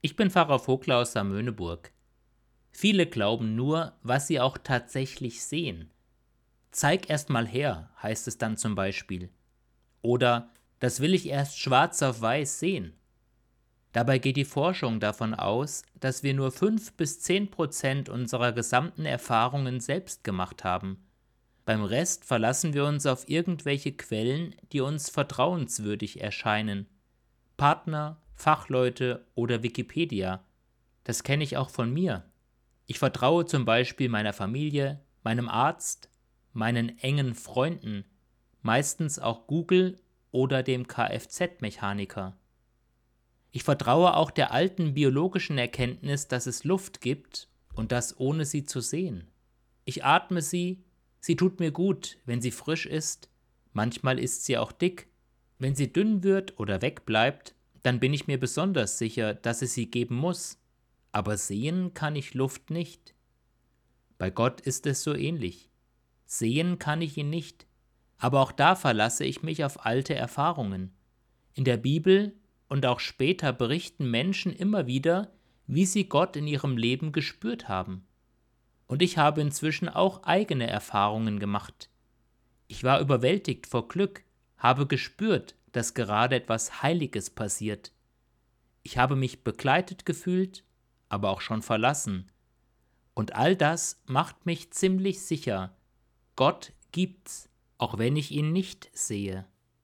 Ich bin Pfarrer Vogler aus Samöneburg. Viele glauben nur, was sie auch tatsächlich sehen. Zeig erst mal her, heißt es dann zum Beispiel. Oder das will ich erst schwarz auf weiß sehen. Dabei geht die Forschung davon aus, dass wir nur 5 bis 10% unserer gesamten Erfahrungen selbst gemacht haben. Beim Rest verlassen wir uns auf irgendwelche Quellen, die uns vertrauenswürdig erscheinen. Partner, Fachleute oder Wikipedia. Das kenne ich auch von mir. Ich vertraue zum Beispiel meiner Familie, meinem Arzt, meinen engen Freunden, meistens auch Google oder dem Kfz-Mechaniker. Ich vertraue auch der alten biologischen Erkenntnis, dass es Luft gibt und das ohne sie zu sehen. Ich atme sie, sie tut mir gut, wenn sie frisch ist, manchmal ist sie auch dick. Wenn sie dünn wird oder wegbleibt, dann bin ich mir besonders sicher, dass es sie geben muss. Aber sehen kann ich Luft nicht. Bei Gott ist es so ähnlich. Sehen kann ich ihn nicht, aber auch da verlasse ich mich auf alte Erfahrungen. In der Bibel und auch später berichten Menschen immer wieder, wie sie Gott in ihrem Leben gespürt haben. Und ich habe inzwischen auch eigene Erfahrungen gemacht. Ich war überwältigt vor Glück, habe gespürt, dass gerade etwas Heiliges passiert. Ich habe mich begleitet gefühlt, aber auch schon verlassen. Und all das macht mich ziemlich sicher. Gott gibt's, auch wenn ich ihn nicht sehe.